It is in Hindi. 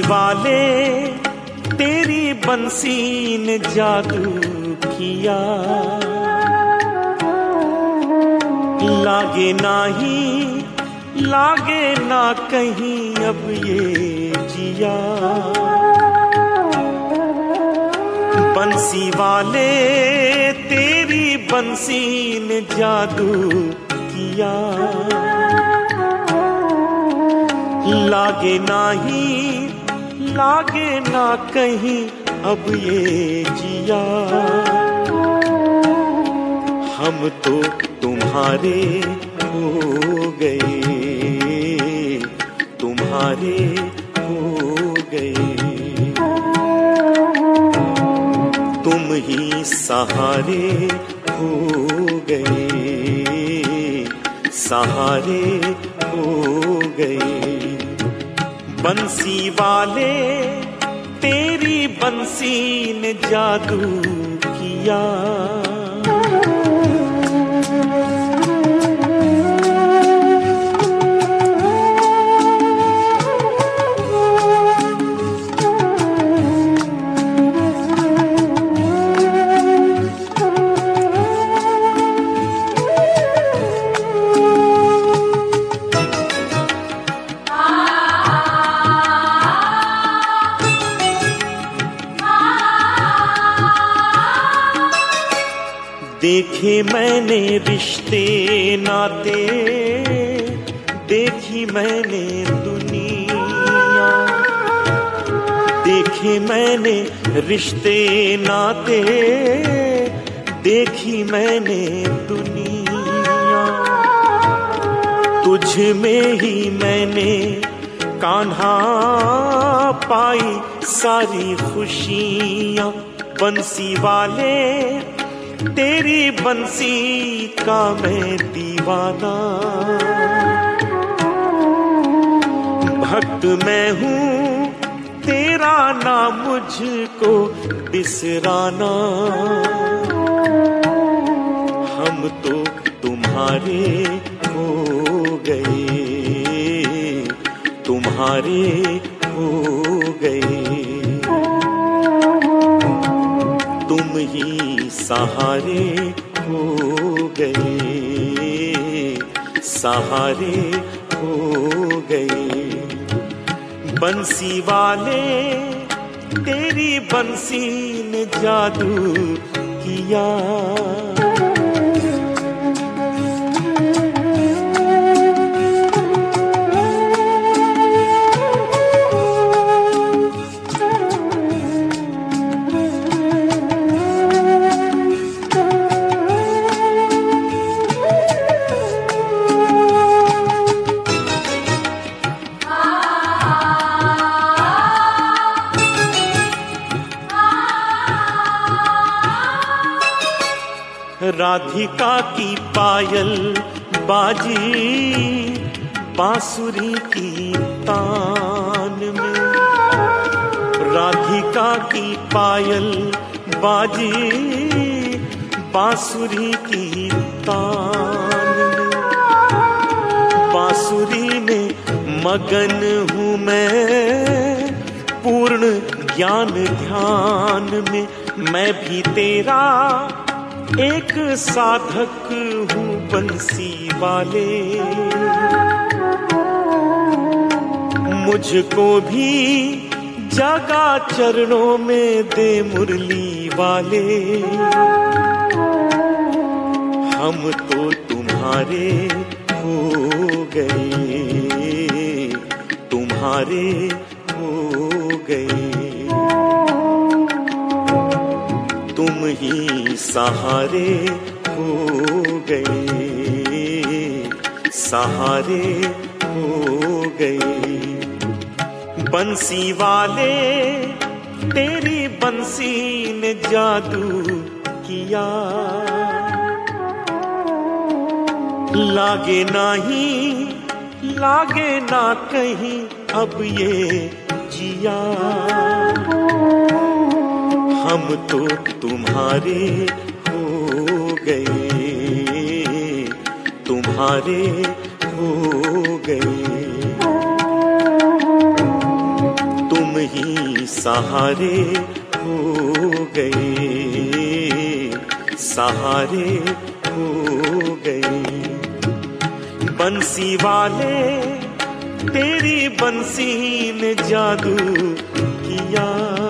वाले तेरी बंसी ने जादू किया, लागे ना कहीं अब ये जिया। बंसी वाले तेरी बंसी ने जादू किया, लागे ना कहीं अब ये जिया। हम तो तुम्हारे हो गए, तुम्हारे हो गए, तुम ही सहारे हो गए, सहारे हो गए। बंसी वाले तेरी बंसी ने जादू किया। देखे मैंने रिश्ते नाते, देखी मैंने दुनिया, देखे मैंने रिश्ते नाते, देखी मैंने दुनिया। तुझ में ही मैंने कान्हा पाई सारी खुशियां। बंसी वाले तेरी बंसी का मैं दीवाना, भक्त मैं हूँ तेरा नाम मुझको बिसराना। हम तो तुम्हारे हो गए, तुम्हारे हो गए, तुम ही सहारे हो गए, सहारे हो गए। बंसी वाले तेरी बंसी ने जादू किया। राधिका की पायल बाजी बांसुरी की तान में, राधिका की पायल बाजी बांसुरी की तान में। बांसुरी में मगन हूँ मैं पूर्ण ज्ञान ध्यान में। मैं भी तेरा एक साधक हूँ बंसी वाले, मुझको भी जगा चरणों में दे मुरली वाले। हम तो तुम्हारे हो गए, तुम्हारे हो गए, तुम ही सहारे हो गए, सहारे हो गए। बंसी वाले तेरी बंसी ने जादू किया, लागे ना कहीं अब ये जिया। हम तो तुम्हारे हो गए, तुम्हारे हो गए, तुम सहारे हो गए, सहारे हो गए। बंसी वाले तेरी बंसी ने जादू किया।